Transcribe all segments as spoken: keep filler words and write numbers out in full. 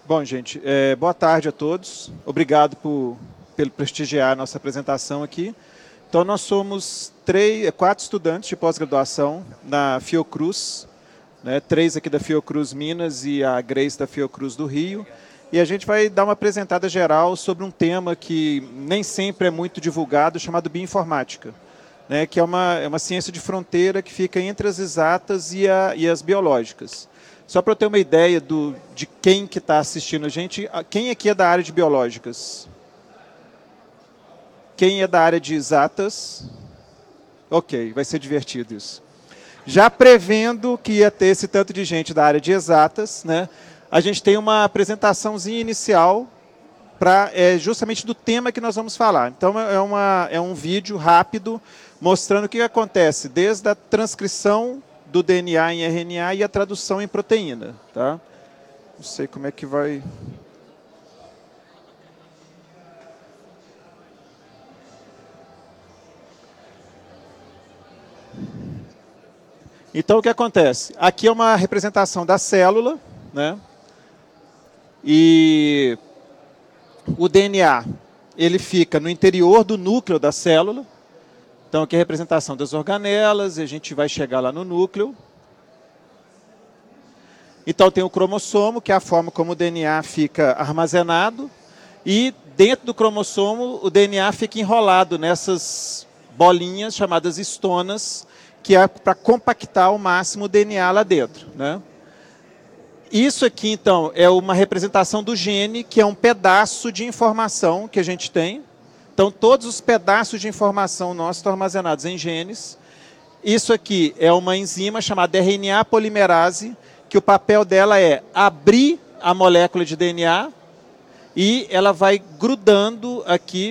Bom, gente, é, boa tarde a todos. Obrigado por, pelo prestigiar a nossa apresentação aqui. Então, nós somos três, quatro estudantes de pós-graduação na Fiocruz, né, três aqui da Fiocruz Minas e a Grace da Fiocruz do Rio. E a gente vai dar uma apresentada geral sobre um tema que nem sempre é muito divulgado, chamado bioinformática, né, que é uma, é uma ciência de fronteira que fica entre as exatas e, a, e as biológicas. Só para eu ter uma ideia do, de quem que está assistindo a gente, quem aqui é da área de biológicas? Quem é da área de exatas? Ok, vai ser divertido isso. Já prevendo que ia ter esse tanto de gente da área de exatas, né, a gente tem uma apresentaçãozinha inicial pra, é, justamente do tema que nós vamos falar. Então, é, uma, é um vídeo rápido mostrando o que acontece desde a transcrição do D N A em R N A e a tradução em proteína. Tá? Não sei como é que vai... Então, o que acontece? Aqui é uma representação da célula, né? E o D N A ele fica no interior do núcleo da célula. Então, aqui é a representação das organelas, e a gente vai chegar lá no núcleo. Então, tem o cromossomo, que é a forma como o D N A fica armazenado. E dentro do cromossomo, o D N A fica enrolado nessas bolinhas chamadas histonas, que é para compactar ao máximo o D N A lá dentro, né? Isso aqui, então, é uma representação do gene, que é um pedaço de informação que a gente tem. Então, todos os pedaços de informação nossos estão armazenados em genes. Isso aqui é uma enzima chamada R N A polimerase, que o papel dela é abrir a molécula de D N A e ela vai grudando aqui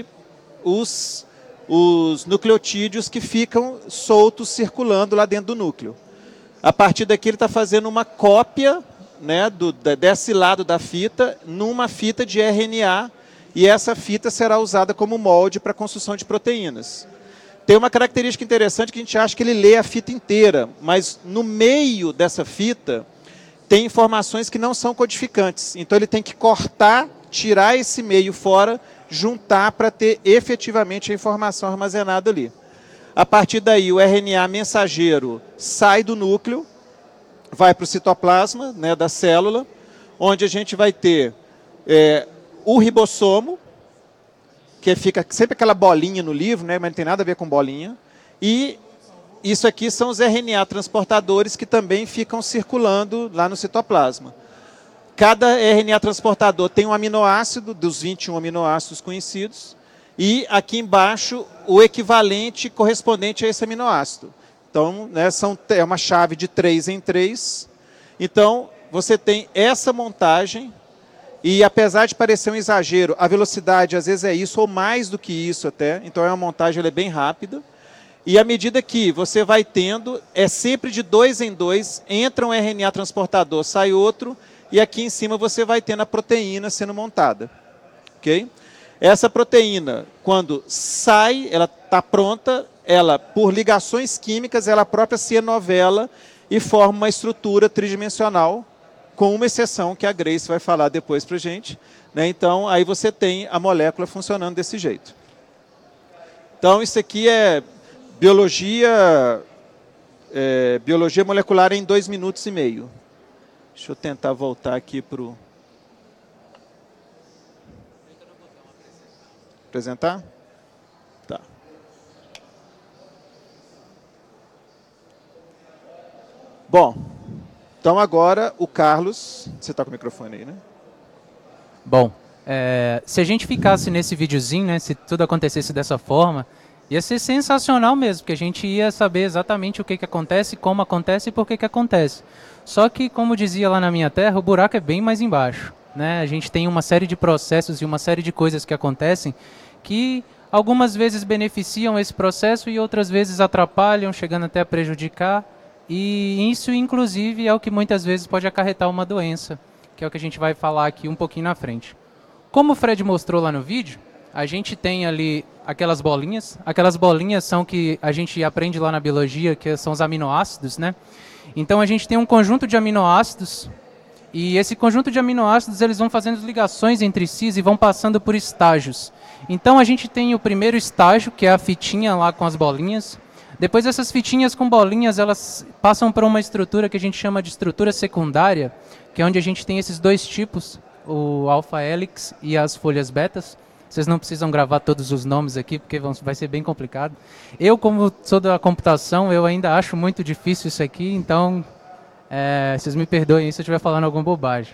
os, os nucleotídeos que ficam soltos, circulando lá dentro do núcleo. A partir daqui, ele está fazendo uma cópia, né, do, desse lado da fita numa fita de R N A, e essa fita será usada como molde para a construção de proteínas. Tem uma característica interessante que a gente acha que ele lê a fita inteira, mas no meio dessa fita tem informações que não são codificantes. Então ele tem que cortar, tirar esse meio fora, juntar para ter efetivamente a informação armazenada ali. A partir daí o R N A mensageiro sai do núcleo, vai para o citoplasma, né, da célula, onde a gente vai ter é, o ribossomo, que fica sempre aquela bolinha no livro, né, mas não tem nada a ver com bolinha. E isso aqui são os R N A transportadores que também ficam circulando lá no citoplasma. Cada R N A transportador tem um aminoácido, dos vinte e um aminoácidos conhecidos, e aqui embaixo o equivalente correspondente a esse aminoácido. Então, né, são, é uma chave de três em três. Então, você tem essa montagem, e apesar de parecer um exagero, a velocidade às vezes é isso, ou mais do que isso até. Então, é uma montagem ela é bem rápida. E à medida que você vai tendo, é sempre de dois em dois, entra um R N A transportador, sai outro, e aqui em cima você vai tendo a proteína sendo montada. Okay? Essa proteína, quando sai, ela está pronta, ela, por ligações químicas, ela própria se enovela e forma uma estrutura tridimensional, com uma exceção que a Grace vai falar depois para a gente. Né? Então, aí você tem a molécula funcionando desse jeito. Então, isso aqui é biologia, é, biologia molecular em dois minutos e meio. Deixa eu tentar voltar aqui para o... Apresentar? Tá. Bom, então agora o Carlos... Você está com o microfone aí, né? Bom, é, se a gente ficasse nesse videozinho, né, se tudo acontecesse dessa forma, ia ser sensacional mesmo, porque a gente ia saber exatamente o que, que acontece, como acontece e por que, que acontece. Só que, como dizia lá na minha terra, o buraco é bem mais embaixo. Né? A gente tem uma série de processos e uma série de coisas que acontecem que algumas vezes beneficiam esse processo e outras vezes atrapalham, chegando até a prejudicar. E isso, inclusive, é o que muitas vezes pode acarretar uma doença, que é o que a gente vai falar aqui um pouquinho na frente. Como o Fred mostrou lá no vídeo, a gente tem ali aquelas bolinhas. Aquelas bolinhas são que a gente aprende lá na biologia, que são os aminoácidos, né? Então, a gente tem um conjunto de aminoácidos E esse conjunto de aminoácidos, eles vão fazendo ligações entre si e vão passando por estágios. Então a gente tem o primeiro estágio, que é a fitinha lá com as bolinhas. Depois essas fitinhas com bolinhas, elas passam por uma estrutura que a gente chama de estrutura secundária, que é onde a gente tem esses dois tipos, o alfa-hélix e as folhas betas. Vocês não precisam gravar todos os nomes aqui, porque vão, vai ser bem complicado. Eu, como sou da computação, eu ainda acho muito difícil isso aqui, então é, vocês me perdoem se eu estiver falando alguma bobagem.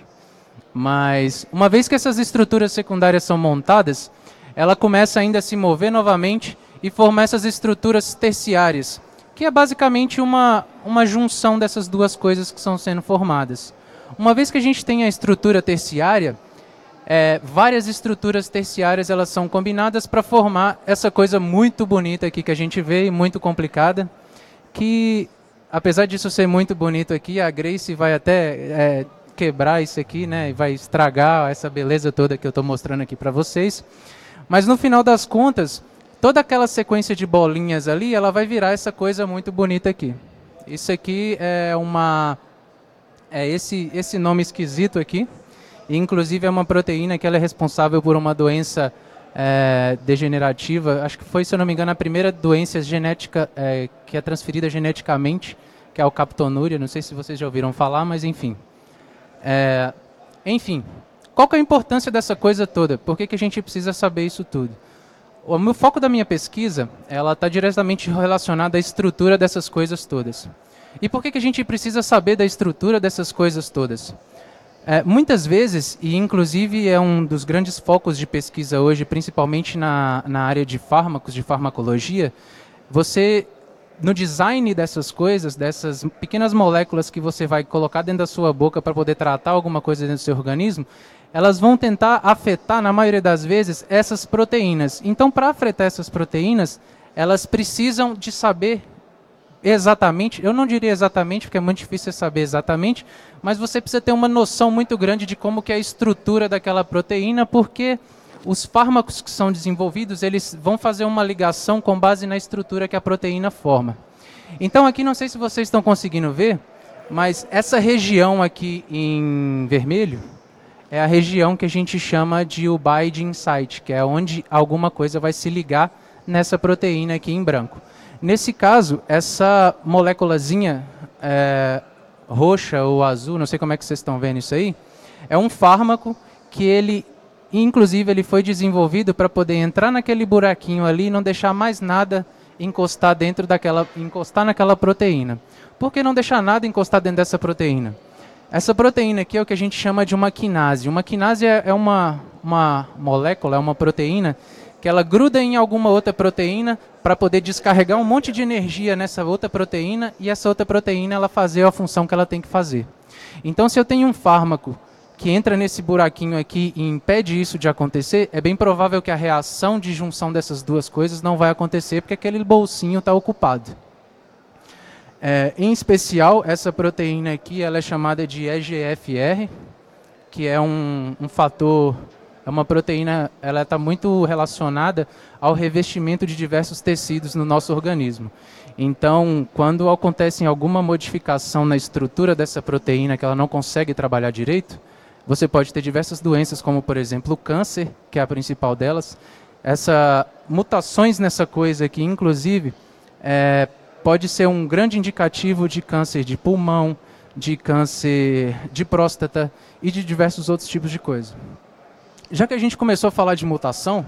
Mas, uma vez que essas estruturas secundárias são montadas, ela começa ainda a se mover novamente e formar essas estruturas terciárias, que é basicamente uma, uma junção dessas duas coisas que estão sendo formadas. Uma vez que a gente tem a estrutura terciária, é, várias estruturas terciárias elas são combinadas para formar essa coisa muito bonita aqui que a gente vê e muito complicada, que, apesar disso ser muito bonito aqui, a Grace vai até é, quebrar isso aqui, né, e vai estragar essa beleza toda que eu estou mostrando aqui para vocês. Mas no final das contas, toda aquela sequência de bolinhas ali, ela vai virar essa coisa muito bonita aqui. Isso aqui é uma... é esse, esse nome esquisito aqui. E, inclusive, é uma proteína que ela é responsável por uma doença é, degenerativa. Acho que foi, se eu não me engano, a primeira doença genética é, que é transferida geneticamente, que é a alcaptonúria. Não sei se vocês já ouviram falar, mas enfim. É, enfim, qual que é a importância dessa coisa toda? Por que que a gente precisa saber isso tudo? O meu foco da minha pesquisa, ela está diretamente relacionada à estrutura dessas coisas todas. E por que que a gente precisa saber da estrutura dessas coisas todas? É, muitas vezes, e inclusive é um dos grandes focos de pesquisa hoje, principalmente na, na área de fármacos, de farmacologia, você, no design dessas coisas, dessas pequenas moléculas que você vai colocar dentro da sua boca para poder tratar alguma coisa dentro do seu organismo, elas vão tentar afetar, na maioria das vezes, essas proteínas. Então, para afetar essas proteínas, elas precisam de saber exatamente, eu não diria exatamente, porque é muito difícil saber exatamente, mas você precisa ter uma noção muito grande de como que é a estrutura daquela proteína, porque os fármacos que são desenvolvidos, eles vão fazer uma ligação com base na estrutura que a proteína forma. Então, aqui, não sei se vocês estão conseguindo ver, mas essa região aqui em vermelho, é a região que a gente chama de o binding site, que é onde alguma coisa vai se ligar nessa proteína aqui em branco. Nesse caso, essa moléculazinha é, roxa ou azul, não sei como é que vocês estão vendo isso aí, é um fármaco que ele, inclusive, ele foi desenvolvido para poder entrar naquele buraquinho ali e não deixar mais nada encostar dentro daquela, encostar naquela proteína. Por que não deixar nada encostar dentro dessa proteína? Essa proteína aqui é o que a gente chama de uma quinase. Uma quinase é uma, uma molécula, é uma proteína que ela gruda em alguma outra proteína para poder descarregar um monte de energia nessa outra proteína e essa outra proteína ela fazer a função que ela tem que fazer. Então, se eu tenho um fármaco que entra nesse buraquinho aqui e impede isso de acontecer, é bem provável que a reação de junção dessas duas coisas não vai acontecer porque aquele bolsinho está ocupado. É, em especial, essa proteína aqui ela é chamada de E G F R, que é um, um fator, é uma proteína, ela está muito relacionada ao revestimento de diversos tecidos no nosso organismo. Então, quando acontece alguma modificação na estrutura dessa proteína que ela não consegue trabalhar direito, você pode ter diversas doenças, como, por exemplo, o câncer, que é a principal delas. Essas mutações nessa coisa aqui, inclusive, é, pode ser um grande indicativo de câncer de pulmão, de câncer de próstata e de diversos outros tipos de coisa. Já que a gente começou a falar de mutação,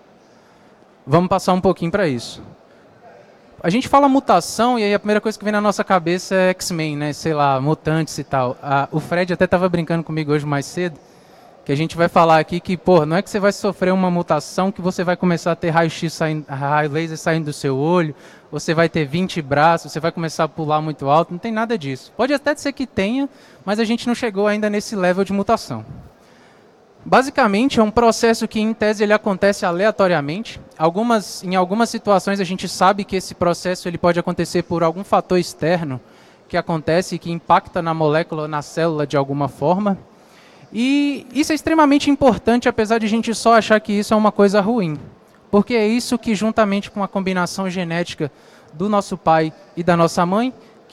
vamos passar um pouquinho para isso. A gente fala mutação e aí a primeira coisa que vem na nossa cabeça é X-Men, né? Sei lá, mutantes e tal. Ah, o Fred até estava brincando comigo hoje mais cedo, que a gente vai falar aqui que, pô, não é que você vai sofrer uma mutação que você vai começar a ter raio-x saindo, raio laser saindo do seu olho, você vai ter vinte braços, você vai começar a pular muito alto, não tem nada disso. Pode até ser que tenha, mas a gente não chegou ainda nesse level de mutação. Basicamente, é um processo que, em tese, ele acontece aleatoriamente. Algumas, em algumas situações, a gente sabe que esse processo ele pode acontecer por algum fator externo que acontece e que impacta na molécula, na célula, de alguma forma. E isso é extremamente importante, apesar de a gente só achar que isso é uma coisa ruim. Porque é isso que, juntamente com a combinação genética do nosso pai e da nossa mãe,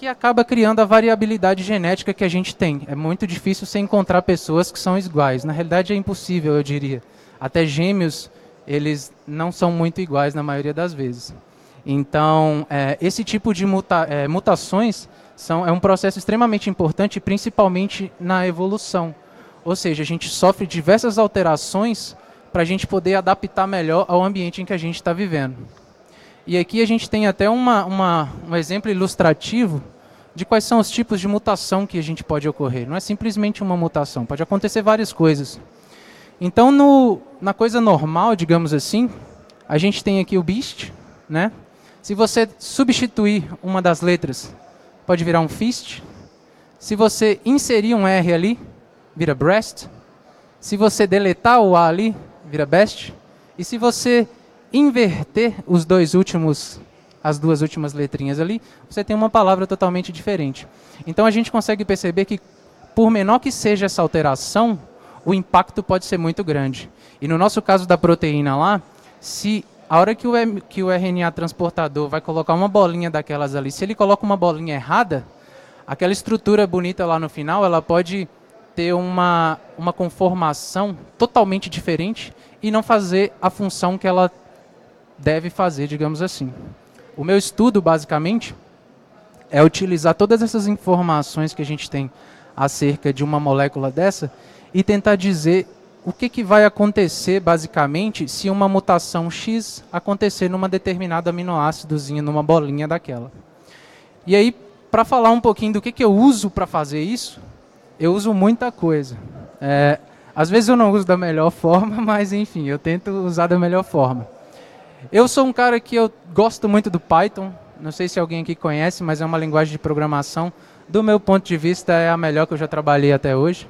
que acaba criando a variabilidade genética que a gente tem. É muito difícil você encontrar pessoas que são iguais. Na realidade é impossível, eu diria. Até gêmeos, eles não são muito iguais na maioria das vezes. Então, é, esse tipo de muta é, mutações são, é um processo extremamente importante, principalmente na evolução. Ou seja, a gente sofre diversas alterações para a gente poder adaptar melhor ao ambiente em que a gente está vivendo. E aqui a gente tem até uma, uma, um exemplo ilustrativo de quais são os tipos de mutação que a gente pode ocorrer. Não é simplesmente uma mutação, pode acontecer várias coisas. Então, no, na coisa normal, digamos assim, a gente tem aqui o beast, né? Se você substituir uma das letras, pode virar um fist. Se você inserir um R ali, vira breast. Se você deletar o A ali, vira best. E se você inverter os dois últimos, as duas últimas letrinhas ali, você tem uma palavra totalmente diferente. Então a gente consegue perceber que, por menor que seja essa alteração, o impacto pode ser muito grande. E no nosso caso da proteína lá, se a hora que o, que o R N A transportador vai colocar uma bolinha daquelas ali, se ele coloca uma bolinha errada, aquela estrutura bonita lá no final, ela pode ter uma, uma conformação totalmente diferente e não fazer a função que ela deve fazer, digamos assim. O meu estudo, basicamente, é utilizar todas essas informações que a gente tem acerca de uma molécula dessa e tentar dizer o que, que vai acontecer, basicamente, se uma mutação X acontecer numa determinada aminoácidozinha, numa bolinha daquela. E aí, para falar um pouquinho do que, que eu uso para fazer isso, eu uso muita coisa. É, às vezes eu não uso da melhor forma, mas enfim, eu tento usar da melhor forma. Eu sou um cara que eu gosto muito do Python, não sei se alguém aqui conhece, mas é uma linguagem de programação. Do meu ponto de vista, é a melhor que eu já trabalhei até hoje.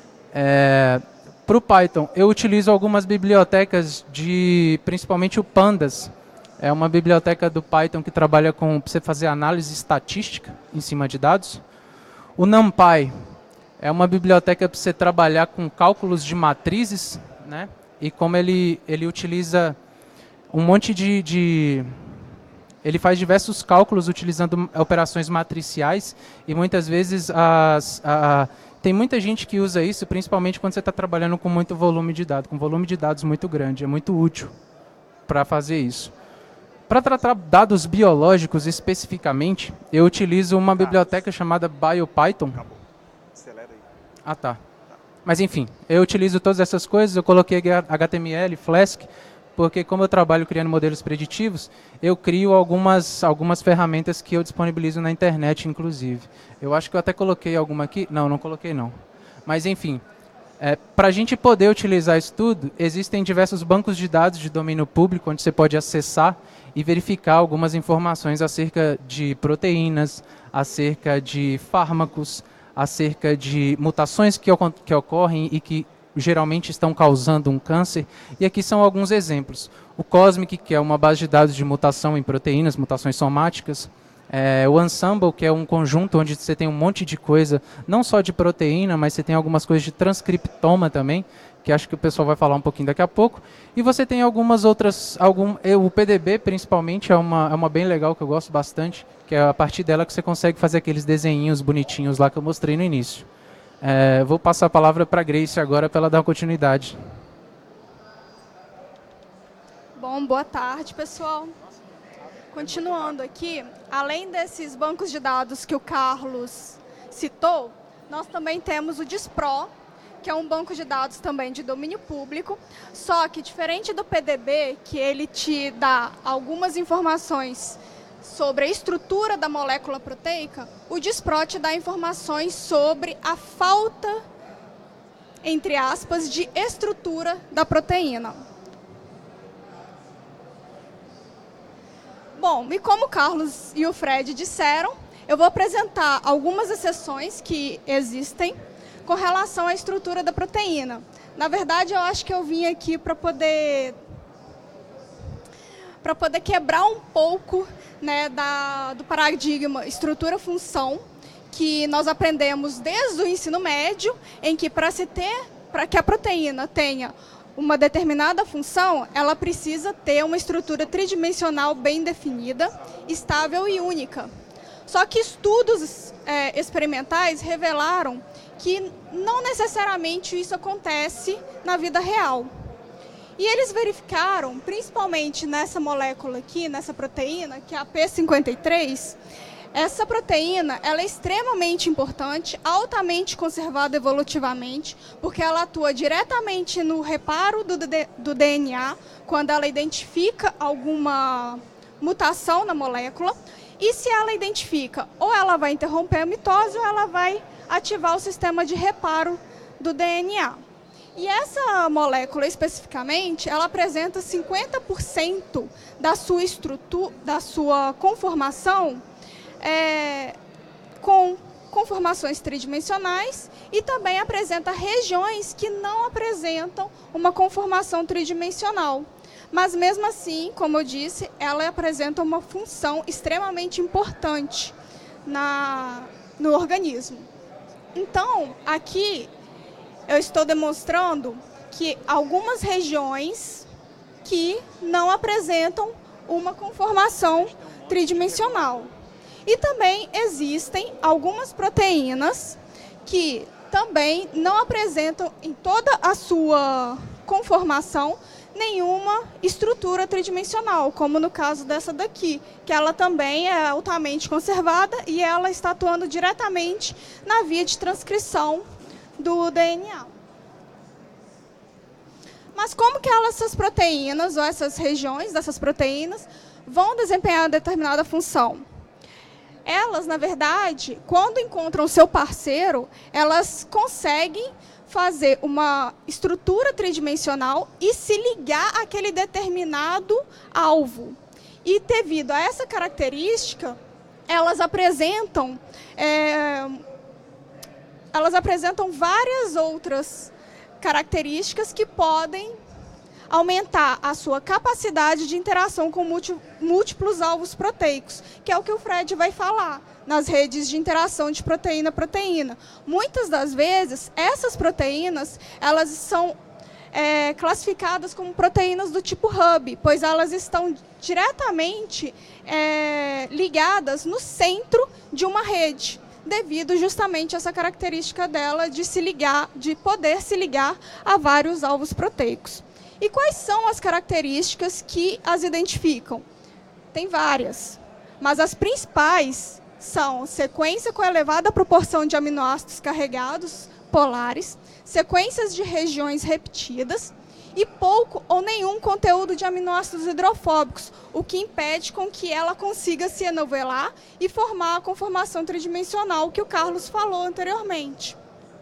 É, para o Python, eu utilizo algumas bibliotecas, de, principalmente o Pandas. É uma biblioteca do Python que trabalha com você fazer análise estatística em cima de dados. O NumPy é uma biblioteca para você trabalhar com cálculos de matrizes, né? E como ele, ele utiliza um monte de, de... Ele faz diversos cálculos utilizando operações matriciais e muitas vezes as, a, tem muita gente que usa isso, principalmente quando você está trabalhando com muito volume de dados, com volume de dados muito grande. É muito útil para fazer isso. Para tratar dados biológicos especificamente, eu utilizo uma biblioteca chamada BioPython. Acabou. Acelera aí. Ah, tá. Mas enfim, eu utilizo todas essas coisas, eu coloquei H T M L, Flask, porque como eu trabalho criando modelos preditivos, eu crio algumas, algumas ferramentas que eu disponibilizo na internet, inclusive. Eu acho que eu até coloquei alguma aqui. Não, não coloquei não. Mas enfim, é, para a gente poder utilizar isso tudo, existem diversos bancos de dados de domínio público, onde você pode acessar e verificar algumas informações acerca de proteínas, acerca de fármacos, acerca de mutações que, que ocorrem e que geralmente estão causando um câncer. E aqui são alguns exemplos. O Cosmic, que é uma base de dados de mutação em proteínas, mutações somáticas. É, o Ensemble, que é um conjunto onde você tem um monte de coisa, não só de proteína, mas você tem algumas coisas de transcriptoma também, que acho que o pessoal vai falar um pouquinho daqui a pouco. E você tem algumas outras, algum, o P D B principalmente é uma, é uma bem legal que eu gosto bastante, que é a partir dela que você consegue fazer aqueles desenhinhos bonitinhos lá que eu mostrei no início. É, vou passar a palavra para a Grace agora para ela dar continuidade. Bom, boa tarde, pessoal. Continuando aqui, além desses bancos de dados que o Carlos citou, nós também temos o DISPRO, que é um banco de dados também de domínio público, só que diferente do P D B, que ele te dá algumas informações sobre a estrutura da molécula proteica, o DISPRO te dá informações sobre a falta, entre aspas, de estrutura da proteína. Bom, e como o Carlos e o Fred disseram, eu vou apresentar algumas exceções que existem com relação à estrutura da proteína. Na verdade, eu acho que eu vim aqui para poder, para poder quebrar um pouco, né, da, do paradigma estrutura-função, que nós aprendemos desde o ensino médio, em que para se ter, para que a proteína tenha uma determinada função, ela precisa ter uma estrutura tridimensional bem definida, estável e única. Só que estudos é, experimentais revelaram que não necessariamente isso acontece na vida real. E eles verificaram, principalmente nessa molécula aqui, nessa proteína, que é a P cinquenta e três, essa proteína ela é extremamente importante, altamente conservada evolutivamente, porque ela atua diretamente no reparo do, do D N A, quando ela identifica alguma mutação na molécula, e se ela identifica, ou ela vai interromper a mitose, ou ela vai ativar o sistema de reparo do D N A. E essa molécula, especificamente, ela apresenta cinquenta por cento da sua estrutura, da sua conformação é, com conformações tridimensionais e também apresenta regiões que não apresentam uma conformação tridimensional. Mas, mesmo assim, como eu disse, ela apresenta uma função extremamente importante na, no organismo. Então, aqui eu estou demonstrando que algumas regiões que não apresentam uma conformação tridimensional. E também existem algumas proteínas que também não apresentam em toda a sua conformação nenhuma estrutura tridimensional, como no caso dessa daqui, que ela também é altamente conservada e ela está atuando diretamente na via de transcrição do D N A. Mas como que elas, essas proteínas, ou essas regiões dessas proteínas, vão desempenhar determinada função? Elas, na verdade, quando encontram seu parceiro, elas conseguem fazer uma estrutura tridimensional e se ligar àquele determinado alvo. E devido a essa característica, elas apresentam, é, elas apresentam várias outras características que podem aumentar a sua capacidade de interação com múltiplos alvos proteicos, que é o que o Fred vai falar nas redes de interação de proteína-proteína. Muitas das vezes, essas proteínas elas são é, classificadas como proteínas do tipo hub, pois elas estão diretamente é, ligadas no centro de uma rede, devido justamente a essa característica dela de se ligar, de poder se ligar a vários alvos proteicos. E quais são as características que as identificam? Tem várias, mas as principais são sequência com elevada proporção de aminoácidos carregados polares, sequências de regiões repetidas e pouco ou nenhum conteúdo de aminoácidos hidrofóbicos, o que impede com que ela consiga se enovelar e formar a conformação tridimensional que o Carlos falou anteriormente.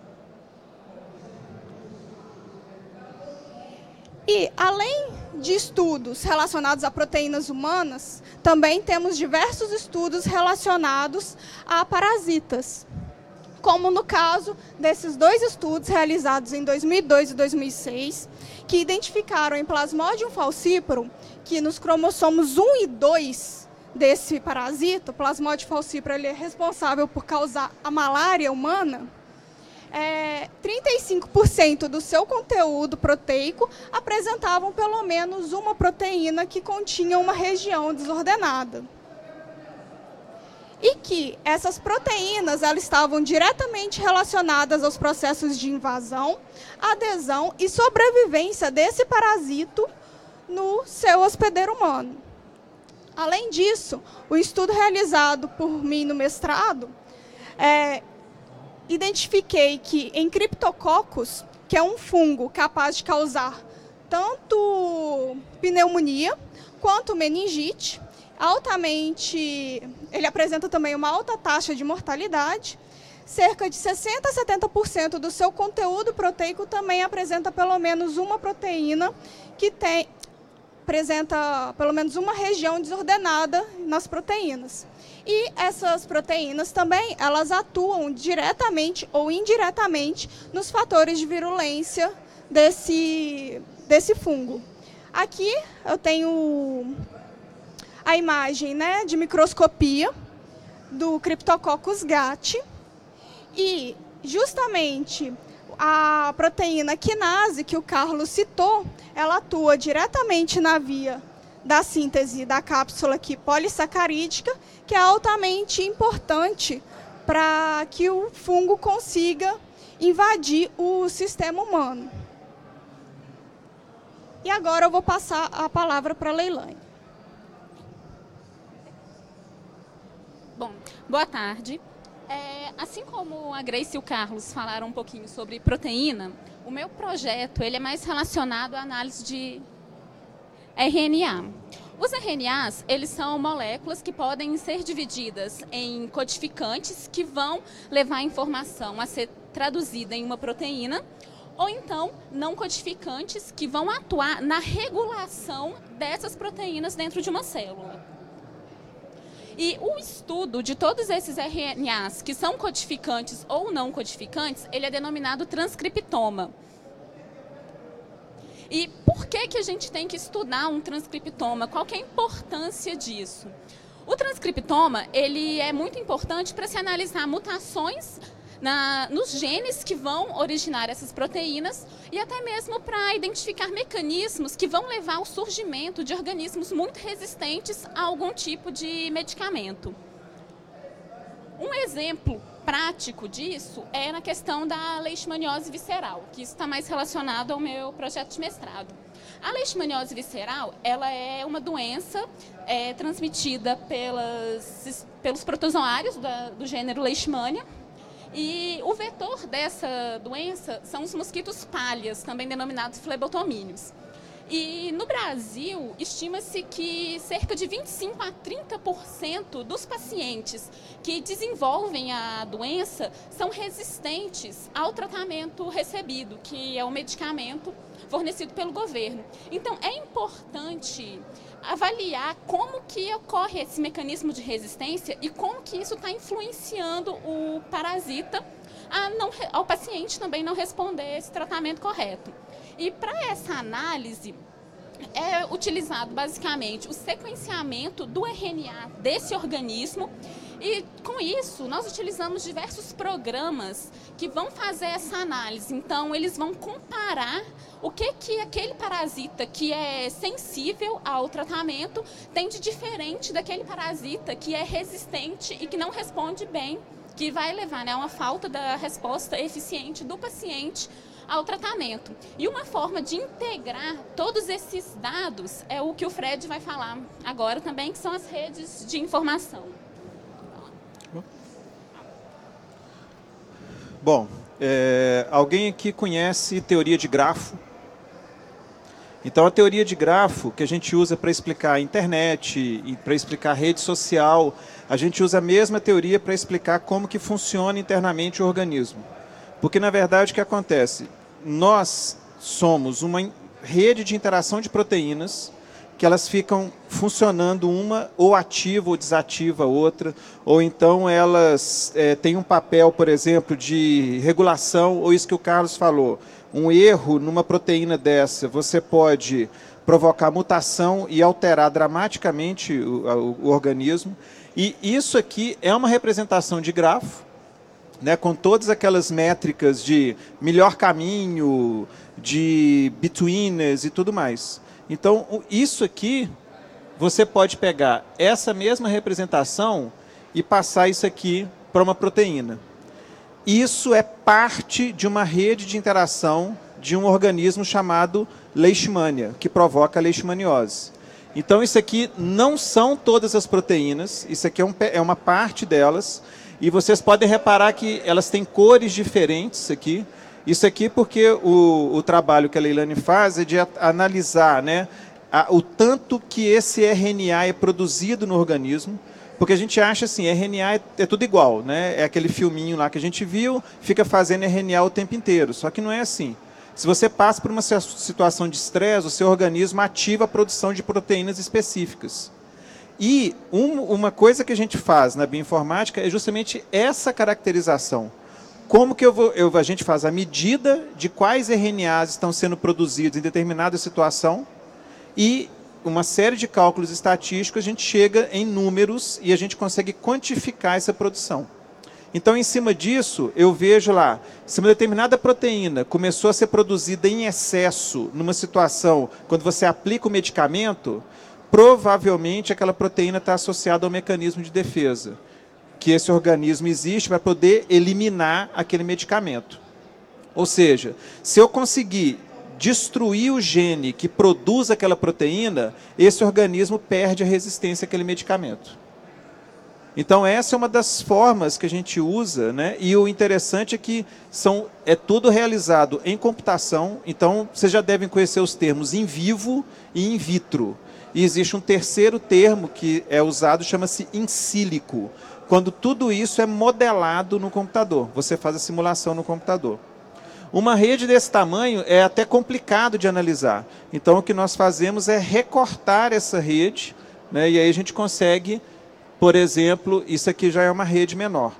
E, além de estudos relacionados a proteínas humanas, também temos diversos estudos relacionados a parasitas, como no caso desses dois estudos realizados em dois mil e dois e dois mil e seis, que identificaram em Plasmodium falciparum que nos cromossomos um e dois desse parasita, o Plasmodium falciparum ele é responsável por causar a malária humana, É, trinta e cinco por cento do seu conteúdo proteico apresentavam pelo menos uma proteína que continha uma região desordenada. E que essas proteínas elas estavam diretamente relacionadas aos processos de invasão, adesão e sobrevivência desse parasito no seu hospedeiro humano. Além disso, o estudo realizado por mim no mestrado, é, identifiquei que em Cryptococcus, que é um fungo capaz de causar tanto pneumonia quanto meningite, altamente, ele apresenta também uma alta taxa de mortalidade, cerca de sessenta a setenta por cento do seu conteúdo proteico também apresenta pelo menos uma proteína que tem, apresenta pelo menos uma região desordenada nas proteínas. E essas proteínas também, elas atuam diretamente ou indiretamente nos fatores de virulência desse, desse fungo. Aqui eu tenho a imagem, né, de microscopia do Cryptococcus gat e justamente a proteína quinase que o Carlos citou, ela atua diretamente na via da síntese da cápsula aqui polissacarídica, que é altamente importante para que o fungo consiga invadir o sistema humano. E agora eu vou passar a palavra para a Leilane. Bom, boa tarde. É, assim como a Grace e o Carlos falaram um pouquinho sobre proteína, o meu projeto ele é mais relacionado à análise de R N A. Os R N As, eles são moléculas que podem ser divididas em codificantes que vão levar a informação a ser traduzida em uma proteína, ou então não codificantes que vão atuar na regulação dessas proteínas dentro de uma célula. E o estudo de todos esses R N As que são codificantes ou não codificantes, ele é denominado transcriptoma. E por que que a gente tem que estudar um transcriptoma? Qual que é a importância disso? O transcriptoma, ele é muito importante para se analisar mutações na, nos genes que vão originar essas proteínas e até mesmo para identificar mecanismos que vão levar ao surgimento de organismos muito resistentes a algum tipo de medicamento. Um exemplo prático disso é na questão da leishmaniose visceral, que isso está mais relacionado ao meu projeto de mestrado. A leishmaniose visceral, ela é uma doença é, transmitida pelas, pelos protozoários da, do gênero Leishmania, e o vetor dessa doença são os mosquitos palhas, também denominados flebotomíneos. E no Brasil, estima-se que cerca de vinte e cinco a trinta por cento dos pacientes que desenvolvem a doença são resistentes ao tratamento recebido, que é o medicamento fornecido pelo governo. Então, é importante avaliar como que ocorre esse mecanismo de resistência e como que isso está influenciando o parasita a não, ao paciente também não responder esse tratamento correto. E para essa análise é utilizado basicamente o sequenciamento do R N A desse organismo e com isso nós utilizamos diversos programas que vão fazer essa análise. Então eles vão comparar o que que aquele parasita que é sensível ao tratamento tem de diferente daquele parasita que é resistente e que não responde bem, que vai levar, né, a uma falta da resposta eficiente do paciente ao tratamento. E uma forma de integrar todos esses dados é o que o Fred vai falar agora também, que são as redes de informação. Bom, é, alguém aqui conhece teoria de grafo? Então, a teoria de grafo, que a gente usa para explicar a internet e para explicar a rede social, a gente usa a mesma teoria para explicar como que funciona internamente o organismo. Porque, na verdade, o que acontece? Nós somos uma rede de interação de proteínas que elas ficam funcionando uma ou ativa ou desativa a outra, ou então elas é, têm um papel, por exemplo, de regulação, ou isso que o Carlos falou, um erro numa proteína dessa, você pode provocar mutação e alterar dramaticamente o, o, o organismo. E isso aqui é uma representação de grafo, né, com todas aquelas métricas de melhor caminho, de betweeners e tudo mais. Então, isso aqui, você pode pegar essa mesma representação e passar isso aqui para uma proteína. Isso é parte de uma rede de interação de um organismo chamado Leishmania, que provoca a leishmaniose. Então, isso aqui não são todas as proteínas, isso aqui é, um, é uma parte delas, e vocês podem reparar que elas têm cores diferentes aqui. Isso aqui porque o, o trabalho que a Leilane faz é de a, analisar, né, a, o tanto que esse R N A é produzido no organismo, porque a gente acha assim, R N A é, é tudo igual, né? É aquele filminho lá que a gente viu, fica fazendo R N A o tempo inteiro, só que não é assim. Se você passa por uma situação de estresse, o seu organismo ativa a produção de proteínas específicas. E um, uma coisa que a gente faz na bioinformática é justamente essa caracterização. Como que eu vou, eu, a gente faz a medida de quais R N As estão sendo produzidos em determinada situação e uma série de cálculos estatísticos, a gente chega em números e a gente consegue quantificar essa produção. Então, em cima disso, eu vejo lá, se uma determinada proteína começou a ser produzida em excesso numa situação, quando você aplica o medicamento, provavelmente aquela proteína está associada ao mecanismo de defesa, que esse organismo existe para poder eliminar aquele medicamento. Ou seja, se eu conseguir destruir o gene que produz aquela proteína, esse organismo perde a resistência àquele medicamento. Então, essa é uma das formas que a gente usa, né? E o interessante é que são, é tudo realizado em computação. Então, vocês já devem conhecer os termos in vivo e in vitro. E existe um terceiro termo que é usado, chama-se in silico, quando tudo isso é modelado no computador. Você faz a simulação no computador. Uma rede desse tamanho é até complicado de analisar. Então, o que nós fazemos é recortar essa rede, né? E aí a gente consegue... Por exemplo, isso aqui já é uma rede menor.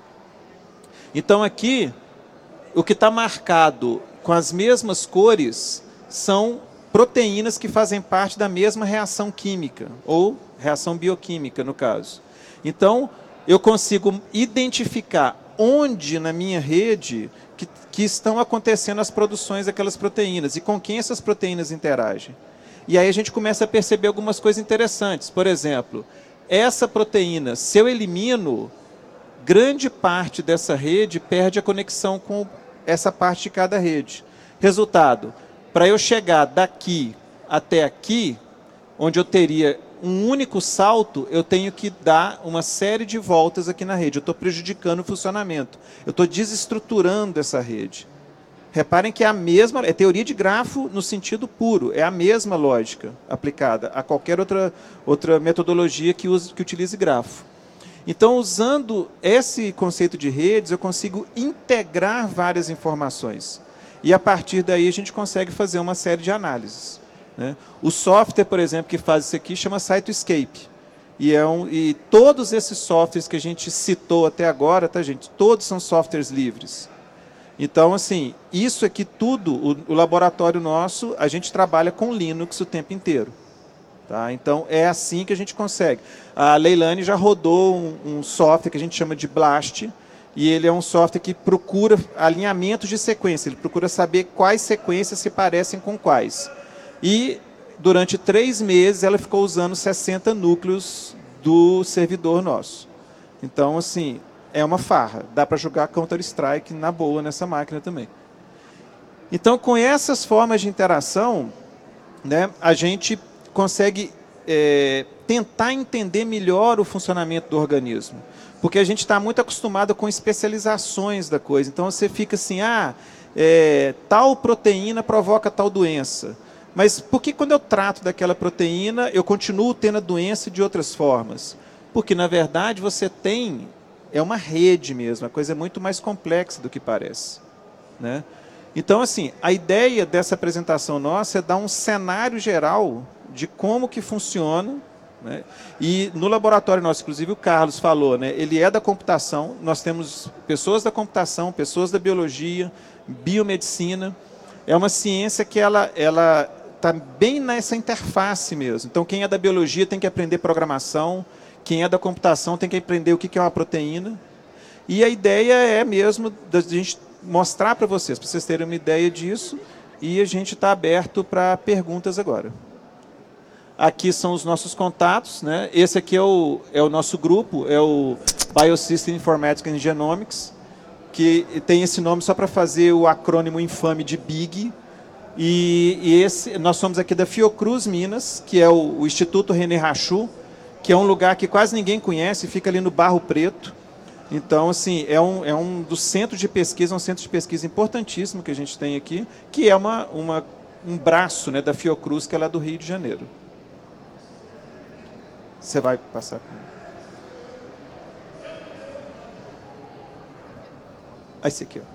Então, aqui, o que está marcado com as mesmas cores são proteínas que fazem parte da mesma reação química, ou reação bioquímica, no caso. Então, eu consigo identificar onde na minha rede que, que estão acontecendo as produções daquelas proteínas e com quem essas proteínas interagem. E aí a gente começa a perceber algumas coisas interessantes. Por exemplo... Essa proteína, se eu elimino, grande parte dessa rede perde a conexão com essa parte de cada rede. Resultado, para eu chegar daqui até aqui, onde eu teria um único salto, eu tenho que dar uma série de voltas aqui na rede. Eu estou prejudicando o funcionamento. Eu estou desestruturando essa rede. Reparem que é a mesma, é teoria de grafo no sentido puro, é a mesma lógica aplicada a qualquer outra, outra metodologia que, use, que utilize grafo. Então, usando esse conceito de redes, eu consigo integrar várias informações. E, a partir daí, a gente consegue fazer uma série de análises, né? O software, por exemplo, que faz isso aqui, chama Cytoscape. E, é um, e todos esses softwares que a gente citou até agora, tá, gente? Todos são softwares livres. Então, assim, isso aqui tudo, o, o laboratório nosso, a gente trabalha com Linux o tempo inteiro. Tá? Então, é assim que a gente consegue. A Leilani já rodou um, um software que a gente chama de Blast, e ele é um software que procura alinhamentos de sequência, ele procura saber quais sequências se parecem com quais. E, durante três meses, ela ficou usando sessenta núcleos do servidor nosso. Então, assim... É uma farra. Dá para jogar Counter-Strike na boa nessa máquina também. Então, com essas formas de interação, né, a gente consegue é, tentar entender melhor o funcionamento do organismo. Porque a gente está muito acostumado com especializações da coisa. Então, você fica assim, ah, é, tal proteína provoca tal doença. Mas por que quando eu trato daquela proteína, eu continuo tendo a doença de outras formas? Porque, na verdade, você tem... É uma rede mesmo, a coisa é muito mais complexa do que parece, né? Então, assim, a ideia dessa apresentação nossa é dar um cenário geral de como que funciona, né? E no laboratório nosso, inclusive o Carlos falou, né? Ele é da computação, nós temos pessoas da computação, pessoas da biologia, biomedicina. É uma ciência que ela ela está bem nessa interface mesmo. Então, quem é da biologia tem que aprender programação, quem é da computação tem que aprender o que é uma proteína. E a ideia é mesmo da gente mostrar para vocês, para vocês terem uma ideia disso, e a gente está aberto para perguntas agora. Aqui são os nossos contatos, né? Esse aqui é o, é o nosso grupo, é o Biosystem Informatics and Genomics, que tem esse nome só para fazer o acrônimo infame de BIG. E, e esse, nós somos aqui da Fiocruz, Minas, que é o, o Instituto René Rachou, que é um lugar que quase ninguém conhece, fica ali no Barro Preto. Então, assim, é um, é um dos centros de pesquisa, um centro de pesquisa importantíssimo que a gente tem aqui, que é uma, uma, um braço, né, da Fiocruz, que é lá do Rio de Janeiro. Você vai passar. Ah, esse aqui, ó.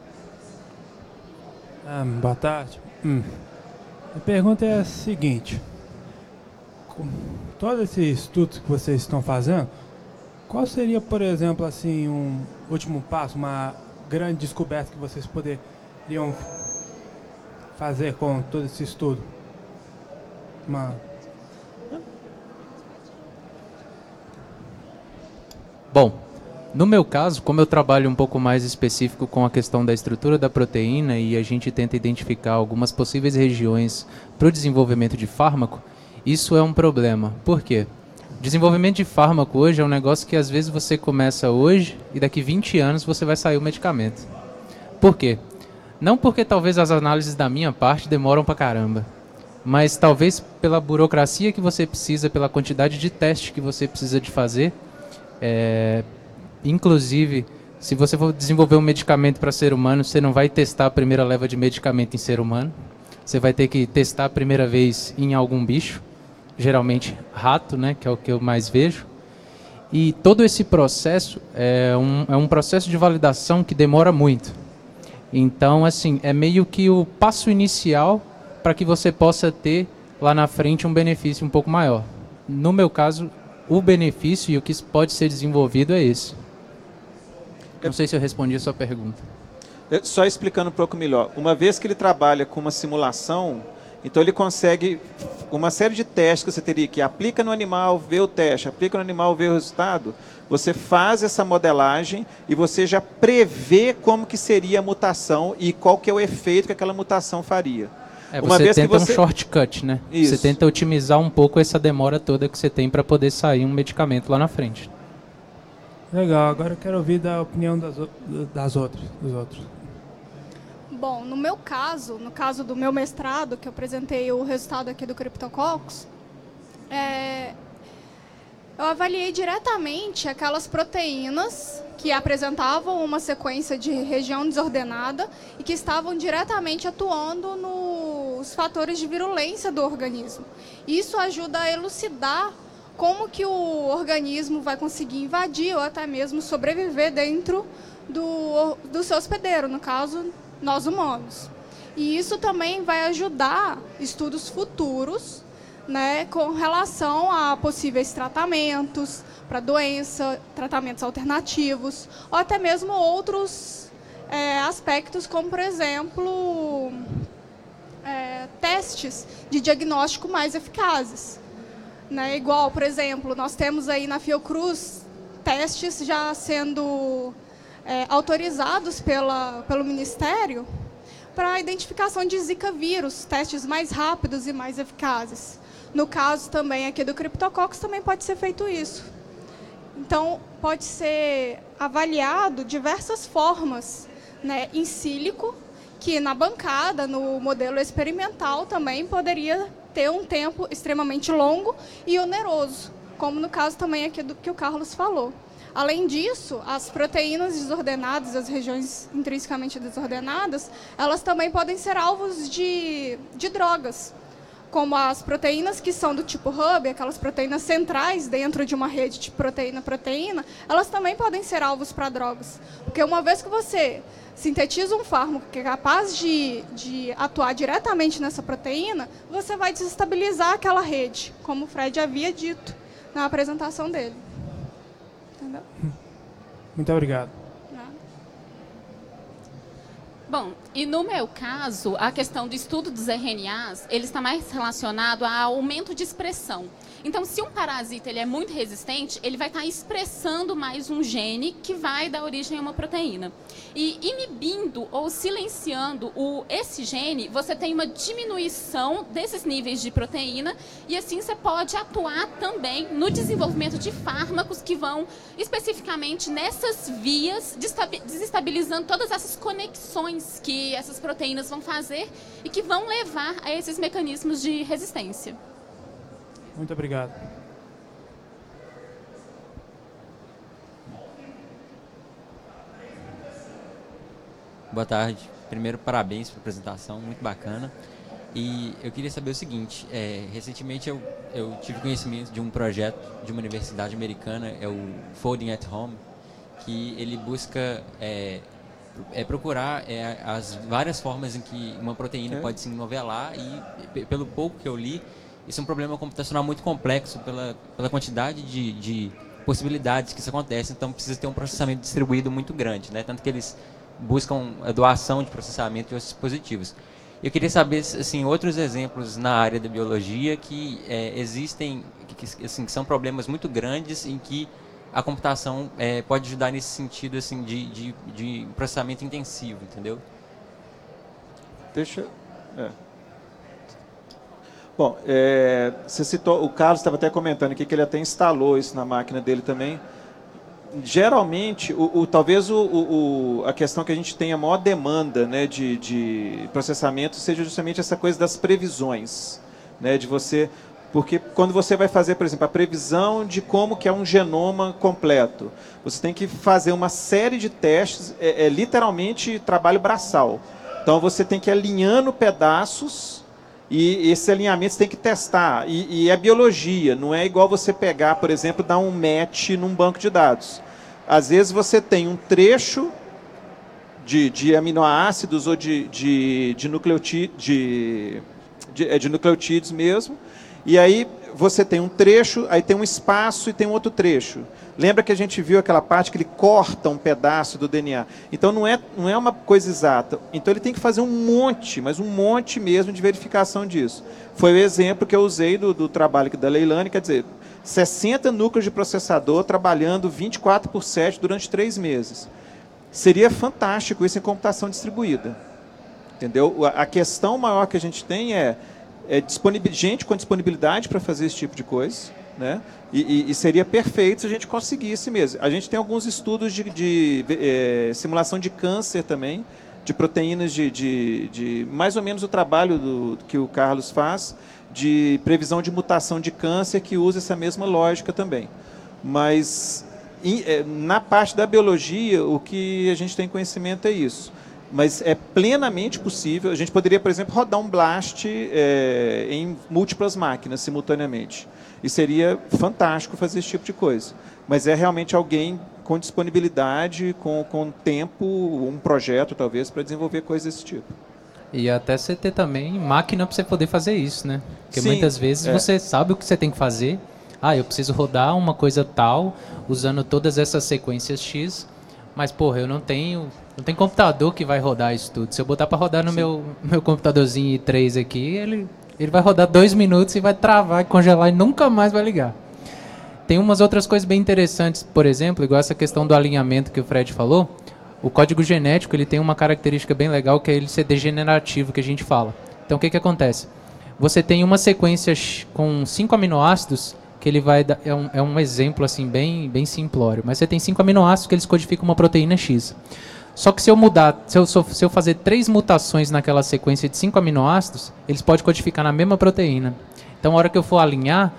Ah, boa tarde. Hum. A pergunta é a seguinte. Com todos esses estudos que vocês estão fazendo, qual seria, por exemplo, assim, um último passo, uma grande descoberta que vocês poderiam fazer com todo esse estudo? Uma... Bom, no meu caso, como eu trabalho um pouco mais específico com a questão da estrutura da proteína e a gente tenta identificar algumas possíveis regiões para o desenvolvimento de fármaco, isso é um problema. Por quê? Desenvolvimento de fármaco hoje é um negócio que às vezes você começa hoje e daqui vinte anos você vai sair o medicamento. Por quê? Não porque talvez as análises da minha parte demoram pra caramba, mas talvez pela burocracia que você precisa, pela quantidade de teste que você precisa de fazer. É, inclusive, se você for desenvolver um medicamento para ser humano, você não vai testar a primeira leva de medicamento em ser humano. Você vai ter que testar a primeira vez em algum bicho, geralmente rato, né, que é o que eu mais vejo. E todo esse processo é um, é um processo de validação que demora muito. Então, assim, é meio que o passo inicial para que você possa ter lá na frente um benefício um pouco maior. No meu caso, o benefício e o que pode ser desenvolvido é esse. Não sei se eu respondi a sua pergunta. Só explicando um pouco melhor. Uma vez que ele trabalha com uma simulação, então ele consegue uma série de testes que você teria que aplica no animal, vê o teste, aplica no animal, vê o resultado. Você faz essa modelagem e você já prevê como que seria a mutação e qual que é o efeito que aquela mutação faria. É, Uma você vez tenta que você... um shortcut, né? Isso. Você tenta otimizar um pouco essa demora toda que você tem para poder sair um medicamento lá na frente. Legal, agora eu quero ouvir da opinião das, o- das outras, dos outros. Bom, no meu caso, no caso do meu mestrado, que eu apresentei o resultado aqui do Cryptococcus, é, eu avaliei diretamente aquelas proteínas que apresentavam uma sequência de região desordenada e que estavam diretamente atuando nos fatores de virulência do organismo. Isso ajuda a elucidar como que o organismo vai conseguir invadir ou até mesmo sobreviver dentro do, do seu hospedeiro, no caso, nós humanos. E isso também vai ajudar estudos futuros, né, com relação a possíveis tratamentos para doença, tratamentos alternativos, ou até mesmo outros é, aspectos, como, por exemplo, é, testes de diagnóstico mais eficazes. Né? Igual, por exemplo, nós temos aí na Fiocruz testes já sendo é, autorizados pela, pelo Ministério para a identificação de Zika vírus, testes mais rápidos e mais eficazes. No caso também aqui do Cryptococcus também pode ser feito isso. Então, pode ser avaliado diversas formas, né, em sílico, que na bancada, no modelo experimental, também poderia ter um tempo extremamente longo e oneroso, como no caso também aqui do que o Carlos falou. Além disso, as proteínas desordenadas, as regiões intrinsecamente desordenadas, elas também podem ser alvos de, de drogas, como as proteínas que são do tipo hub, aquelas proteínas centrais dentro de uma rede de proteína-proteína, elas também podem ser alvos para drogas. Porque uma vez que você sintetiza um fármaco que é capaz de, de atuar diretamente nessa proteína, você vai desestabilizar aquela rede, como o Fred havia dito na apresentação dele. Entendeu? Muito obrigado. Bom, e no meu caso, a questão do estudo dos R N As, ele está mais relacionado ao aumento de expressão. Então, se um parasita ele é muito resistente, ele vai estar expressando mais um gene que vai dar origem a uma proteína. E inibindo ou silenciando o, esse gene, você tem uma diminuição desses níveis de proteína e assim você pode atuar também no desenvolvimento de fármacos que vão especificamente nessas vias, desestabilizando todas essas conexões que essas proteínas vão fazer e que vão levar a esses mecanismos de resistência. Muito obrigado. Boa tarde. Primeiro, parabéns pela apresentação, muito bacana. E eu queria saber o seguinte, é, recentemente eu, eu tive conhecimento de um projeto de uma universidade americana, é o Folding at Home, que ele busca é, é, procurar é, as várias formas em que uma proteína é. pode se novelar e, pelo pouco que eu li, isso é um problema computacional muito complexo pela, pela quantidade de, de possibilidades que isso acontece, então precisa ter um processamento distribuído muito grande, né? Tanto que eles buscam a doação de processamento de outros dispositivos. Eu queria saber, assim, outros exemplos na área da biologia que é, existem, que, assim, que são problemas muito grandes em que a computação é, pode ajudar nesse sentido assim, de, de, de processamento intensivo, entendeu? Deixa... É. Bom, é, você citou, o Carlos estava até comentando aqui que ele até instalou isso na máquina dele também. Geralmente, o, o, talvez o, o, a questão que a gente tenha maior demanda, né, de, de processamento seja justamente essa coisa das previsões, né, de você, porque quando você vai fazer, por exemplo, a previsão de como que é um genoma completo, você tem que fazer uma série de testes, é, é literalmente trabalho braçal. Então você tem que ir alinhando pedaços e esses alinhamentos tem que testar. E, e é biologia, não é igual você pegar, por exemplo, dar um match num banco de dados. Às vezes você tem um trecho de, de aminoácidos ou de, de, de, nucleoti, de, de, de nucleotídeos mesmo, e aí você tem um trecho, aí tem um espaço e tem um outro trecho. Lembra que a gente viu aquela parte que ele corta um pedaço do D N A? Então não é, não é uma coisa exata. Então ele tem que fazer um monte, mas um monte mesmo de verificação disso. Foi o exemplo que eu usei do, do trabalho da Leilani, quer dizer, sessenta núcleos de processador trabalhando vinte e quatro por sete durante três meses. Seria fantástico isso em computação distribuída. Entendeu? A questão maior que a gente tem é, é gente com disponibilidade para fazer esse tipo de coisa, né? E, e, e seria perfeito se a gente conseguisse mesmo. A gente tem alguns estudos de, de é, simulação de câncer também, de proteínas de, de, de mais ou menos o trabalho do, que o Carlos faz, de previsão de mutação de câncer, que usa essa mesma lógica também. Mas em, é, na parte da biologia, o que a gente tem conhecimento é isso. Mas é plenamente possível. A gente poderia, por exemplo, rodar um BLAST é, em múltiplas máquinas simultaneamente. E seria fantástico fazer esse tipo de coisa. Mas é realmente alguém com disponibilidade, com, com tempo, um projeto, talvez, para desenvolver coisas desse tipo. E até você ter também máquina para você poder fazer isso, né? Porque Sim, muitas vezes é. você sabe o que você tem que fazer. Ah, eu preciso rodar uma coisa tal, usando todas essas sequências X, mas, porra, eu não tenho, não tenho computador que vai rodar isso tudo. Se eu botar para rodar no meu, meu computadorzinho i três aqui, ele, ele vai rodar dois minutos e vai travar, congelar e nunca mais vai ligar. Tem umas outras coisas bem interessantes, por exemplo, igual essa questão do alinhamento que o Fred falou. O código genético ele tem uma característica bem legal, que é ele ser degenerativo, que a gente fala. Então, o que, que acontece? Você tem uma sequência com cinco aminoácidos, que ele vai dar, é, um, é um exemplo assim, bem, bem simplório, mas você tem cinco aminoácidos que eles codificam uma proteína X. Só que se eu mudar, se eu, se eu fazer três mutações naquela sequência de cinco aminoácidos, eles podem codificar na mesma proteína. Então, a hora que eu for alinhar,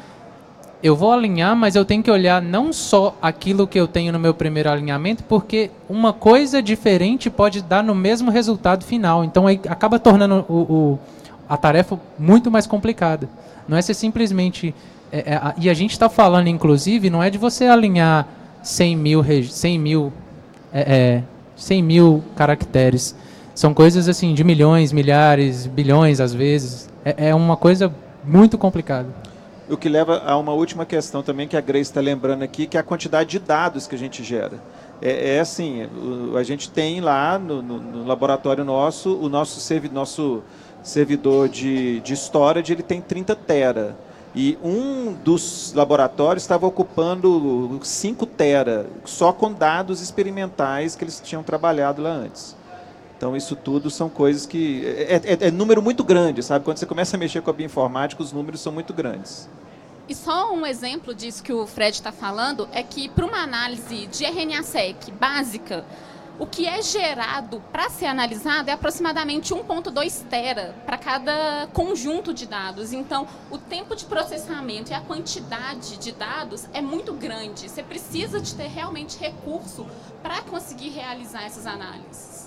eu vou alinhar, mas eu tenho que olhar não só aquilo que eu tenho no meu primeiro alinhamento, porque uma coisa diferente pode dar no mesmo resultado final. Então, aí acaba tornando o, o, a tarefa muito mais complicada. Não é ser simplesmente... É, é, a, e a gente está falando, inclusive, não é de você alinhar cem mil, cem mil, é, é, cem mil caracteres. São coisas assim de milhões, milhares, bilhões, às vezes. É, é uma coisa muito complicada. O que leva a uma última questão também, que a Grace está lembrando aqui, que é a quantidade de dados que a gente gera. É, é assim, o, a gente tem lá no, no, no laboratório nosso, o nosso, servi, nosso servidor de, de storage, ele tem trinta tera. E um dos laboratórios estava ocupando cinco tera, só com dados experimentais que eles tinham trabalhado lá antes. Então, isso tudo são coisas que... É, é, é número muito grande, sabe? Quando você começa a mexer com a bioinformática, os números são muito grandes. E só um exemplo disso que o Fred está falando é que, para uma análise de R N A-seq básica, o que é gerado para ser analisado é aproximadamente um vírgula dois tera para cada conjunto de dados. Então, o tempo de processamento e a quantidade de dados é muito grande. Você precisa de ter realmente recurso para conseguir realizar essas análises.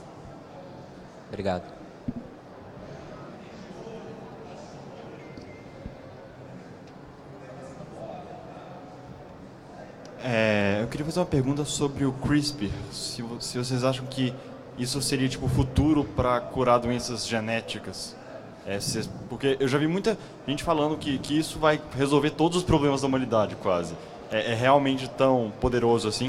Obrigado. É, eu queria fazer uma pergunta sobre o CRISPR. Se, se vocês acham que isso seria tipo o futuro para curar doenças genéticas. É, se, porque eu já vi muita gente falando que, que isso vai resolver todos os problemas da humanidade, quase. É, é realmente tão poderoso assim?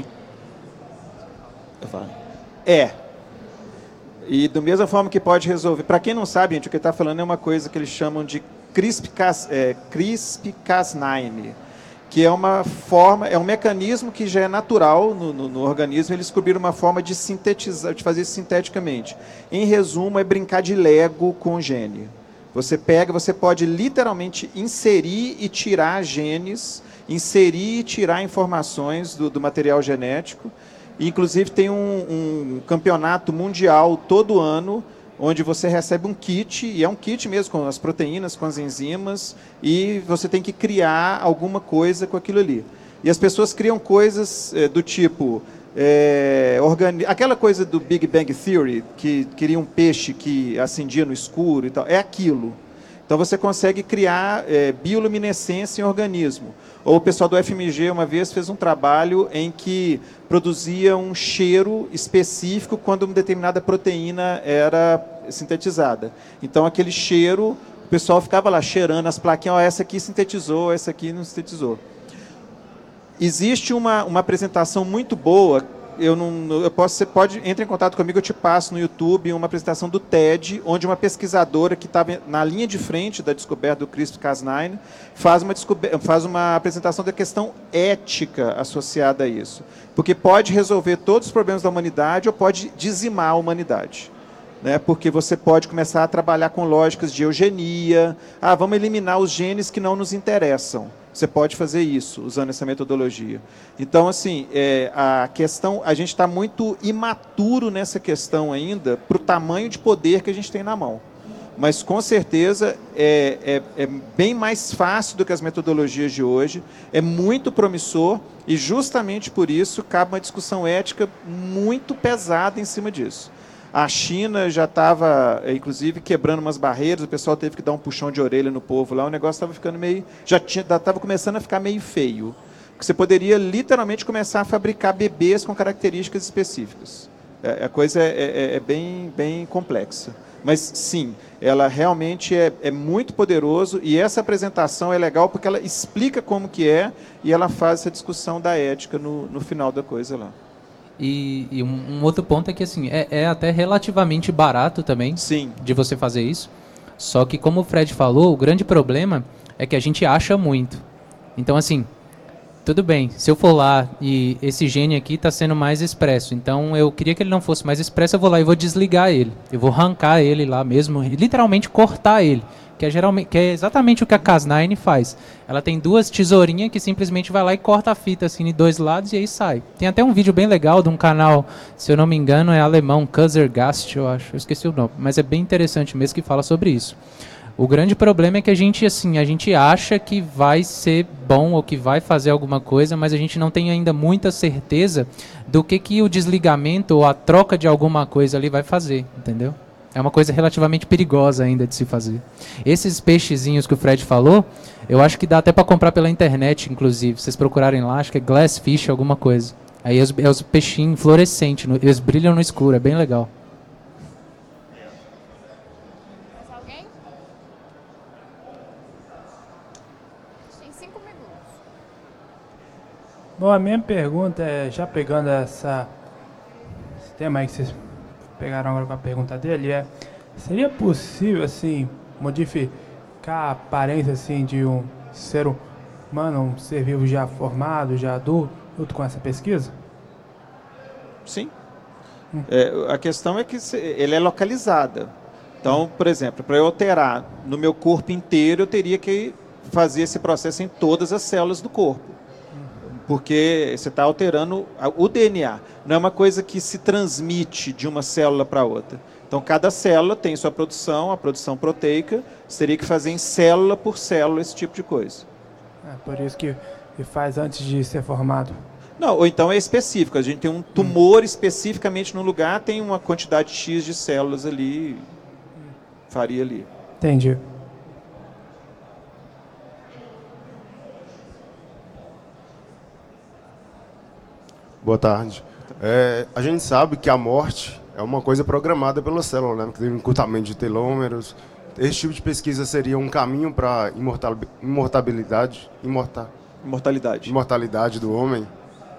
É. E da mesma forma que pode resolver... Para quem não sabe, gente, o que está falando é uma coisa que eles chamam de CRISPR Cas nove, que é uma forma, é um mecanismo que já é natural no, no, no organismo. Eles descobriram uma forma de sintetizar, de fazer isso sinteticamente. Em resumo, é brincar de Lego com o gene. Você pega, você pode literalmente inserir e tirar genes, inserir e tirar informações do, do material genético. E, inclusive, tem um, um campeonato mundial todo ano, onde você recebe um kit, e é um kit mesmo, com as proteínas, com as enzimas, e você tem que criar alguma coisa com aquilo ali. E as pessoas criam coisas é, do tipo... É, organi- aquela coisa do Big Bang Theory, que queria um peixe que acendia no escuro e tal, é aquilo. Então você consegue criar é, bioluminescência em organismo. Ou o pessoal do F M G uma vez fez um trabalho em que produzia um cheiro específico quando uma determinada proteína era sintetizada. Então aquele cheiro, o pessoal ficava lá cheirando as plaquinhas, oh, essa aqui sintetizou, essa aqui não sintetizou. Existe uma, uma apresentação muito boa, eu não, eu posso, você pode, entre em contato comigo, eu te passo no YouTube uma apresentação do TED, onde uma pesquisadora que estava na linha de frente da descoberta do CRISPR Cas nove faz uma, faz uma apresentação da questão ética associada a isso. Porque pode resolver todos os problemas da humanidade ou pode dizimar a humanidade. Né? Porque você pode começar a trabalhar com lógicas de eugenia, ah, vamos eliminar os genes que não nos interessam. Você pode fazer isso, usando essa metodologia. Então, assim, é, a questão, a gente está muito imaturo nessa questão ainda, para o tamanho de poder que a gente tem na mão. Mas, com certeza, é, é, é bem mais fácil do que as metodologias de hoje, é muito promissor, e justamente por isso cabe uma discussão ética muito pesada em cima disso. A China já estava, inclusive, quebrando umas barreiras, o pessoal teve que dar um puxão de orelha no povo lá, o negócio estava ficando meio, já estava começando a ficar meio feio. Você poderia, literalmente, começar a fabricar bebês com características específicas. É, a coisa é, é, é bem, bem complexa. Mas, sim, ela realmente é, é muito poderoso, e essa apresentação é legal porque ela explica como que é, e ela faz essa discussão da ética no, no final da coisa lá. E, e um, um outro ponto é que assim, é, é até relativamente barato também. Sim. De você fazer isso. Só que, como o Fred falou, o grande problema é que a gente acha muito. Então, assim, tudo bem, se eu for lá e esse gene aqui está sendo mais expresso, então eu queria que ele não fosse mais expresso, eu vou lá e vou desligar ele. Eu vou arrancar ele lá mesmo, literalmente cortar ele. Que é, geralmente, que é exatamente o que a Cas nove faz. Ela tem duas tesourinhas que simplesmente vai lá e corta a fita assim de dois lados e aí sai. Tem até um vídeo bem legal de um canal, se eu não me engano, é alemão, Kaisergast, eu acho, eu esqueci o nome, mas é bem interessante mesmo que fala sobre isso. O grande problema é que a gente, assim, a gente acha que vai ser bom ou que vai fazer alguma coisa, mas a gente não tem ainda muita certeza do que, que o desligamento ou a troca de alguma coisa ali vai fazer, entendeu? É uma coisa relativamente perigosa ainda de se fazer. Esses peixezinhos que o Fred falou, eu acho que dá até para comprar pela internet, inclusive. Vocês procurarem lá, acho que é glassfish, alguma coisa. Aí é os, é os peixinhos fluorescentes, no, eles brilham no escuro, é bem legal. Mais alguém? Tem cinco minutos. Bom, a minha pergunta é, já pegando essa, esse tema aí que vocês pegaram agora com a pergunta dele, é, seria possível, assim, modificar a aparência, assim, de um ser humano, um ser vivo já formado, já adulto, junto com essa pesquisa? Sim. Hum. É, a questão é que ele é localizada. Então, por exemplo, para eu alterar no meu corpo inteiro, eu teria que fazer esse processo em todas as células do corpo. Porque você está alterando o D N A. Não é uma coisa que se transmite de uma célula para outra. Então, cada célula tem sua produção, a produção proteica. Você teria que fazer em célula por célula esse tipo de coisa. É por isso que, que faz antes de ser formado. Não, ou então é específico. A gente tem um tumor hum. especificamente no lugar, tem uma quantidade X de células ali, faria ali. Entendi. Boa tarde. É, a gente sabe que a morte é uma coisa programada pela célula, né? Que tem um encurtamento de telômeros. Esse tipo de pesquisa seria um caminho para imortal, imortabilidade, imorta, imortalidade. imortalidade do homem?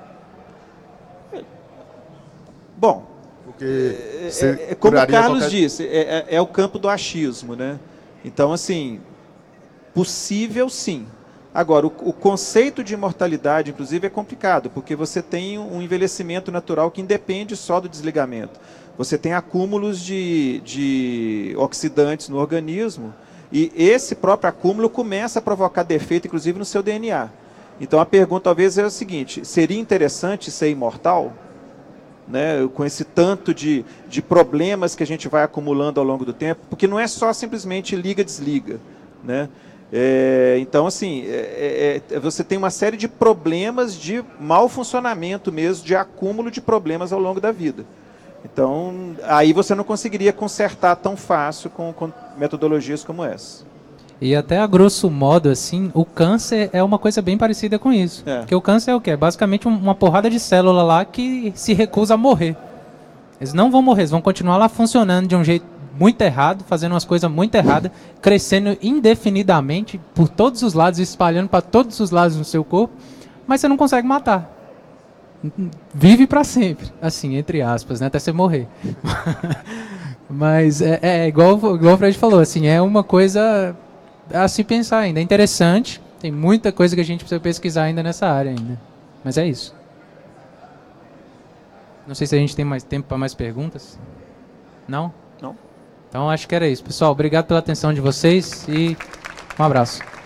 Bom, porque é, é, como o Carlos qualquer... disse, é, é, é o campo do achismo, né? Então, assim, possível sim. Agora, o, o conceito de imortalidade, inclusive, é complicado, porque você tem um envelhecimento natural que independe só do desligamento. Você tem acúmulos de, de oxidantes no organismo E esse próprio acúmulo começa a provocar defeito, inclusive, no seu D N A. Então a pergunta talvez é a seguinte, seria interessante ser imortal? Né, com esse tanto de, de problemas que a gente vai acumulando ao longo do tempo, porque não é só simplesmente liga-desliga. Né? É, então, assim, é, é, você tem uma série de problemas de mau funcionamento mesmo, de acúmulo de problemas ao longo da vida. Então, aí você não conseguiria consertar tão fácil com, com metodologias como essa. E até a grosso modo, assim, o câncer é uma coisa bem parecida com isso. É. Porque o câncer é o quê? É basicamente uma porrada de célula lá que se recusa a morrer. Eles não vão morrer, eles vão continuar lá funcionando de um jeito muito errado, fazendo umas coisas muito erradas, crescendo indefinidamente por todos os lados, espalhando para todos os lados no seu corpo, mas você não consegue matar. Vive para sempre, assim, entre aspas, né? Até você morrer. Mas é, é igual, igual o Fred falou, assim, é uma coisa a se pensar ainda. É interessante, tem muita coisa que a gente precisa pesquisar ainda nessa área ainda. Mas é isso. Não sei se a gente tem mais tempo para mais perguntas. Não? Não. Então acho que era isso. Pessoal, obrigado pela atenção de vocês e um abraço.